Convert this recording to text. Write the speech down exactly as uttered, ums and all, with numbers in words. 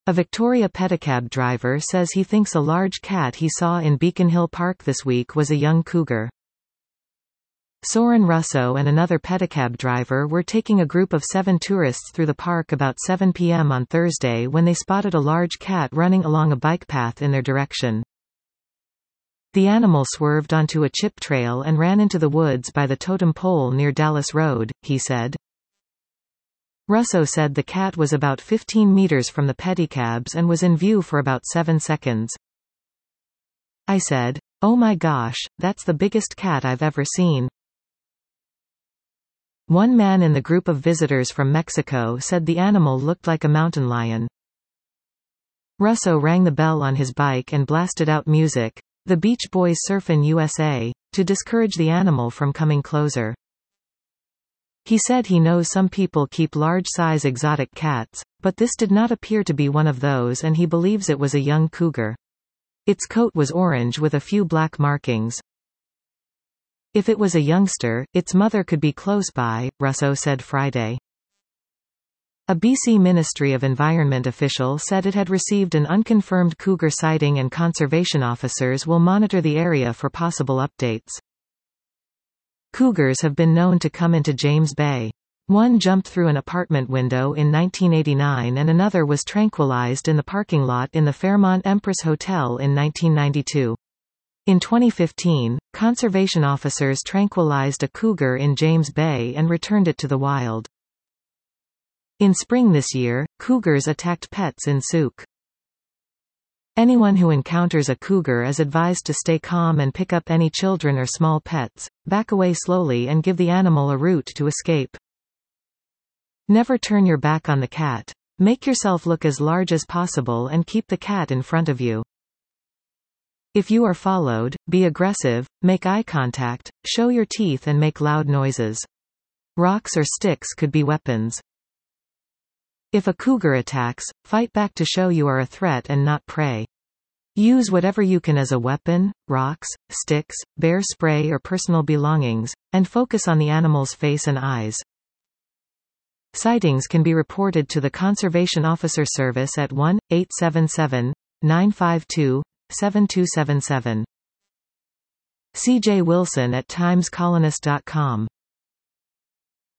A Victoria pedicab driver says he thinks a large cat he saw in Beacon Hill Park this week was a young cougar. Soren Russo and another pedicab driver were taking a group of seven tourists through the park about seven p m on Thursday when they spotted a large cat running along a bike path in their direction. The animal swerved onto a chip trail and ran into the woods by the totem pole near Dallas Road, he said. Russo said the cat was about fifteen meters from the pedicabs and was in view for about seven seconds. I said, "Oh my gosh, that's the biggest cat I've ever seen." One man in the group of visitors from Mexico said the animal looked like a mountain lion. Russo rang the bell on his bike and blasted out music, "The Beach Boys Surfin' U S A," to discourage the animal from coming closer. He said he knows some people keep large-size exotic cats, but this did not appear to be one of those and he believes it was a young cougar. Its coat was orange with a few black markings. If it was a youngster, its mother could be close by, Russo said Friday. A B C Ministry of Environment official said it had received an unconfirmed cougar sighting and conservation officers will monitor the area for possible updates. Cougars have been known to come into James Bay. One jumped through an apartment window in nineteen eighty-nine and another was tranquilized in the parking lot in the Fairmont Empress Hotel in nineteen ninety-two. In twenty fifteen, conservation officers tranquilized a cougar in James Bay and returned it to the wild. In spring this year, cougars attacked pets in Souk. Anyone who encounters a cougar is advised to stay calm and pick up any children or small pets, back away slowly and give the animal a route to escape. Never turn your back on the cat. Make yourself look as large as possible and keep the cat in front of you. If you are followed, be aggressive, make eye contact, show your teeth and make loud noises. Rocks or sticks could be weapons. If a cougar attacks, fight back to show you are a threat and not prey. Use whatever you can as a weapon, rocks, sticks, bear spray or personal belongings, and focus on the animal's face and eyes. Sightings can be reported to the Conservation Officer Service at one eight seven seven, nine five two, seven two seven seven. C J Wilson at times colonist dot com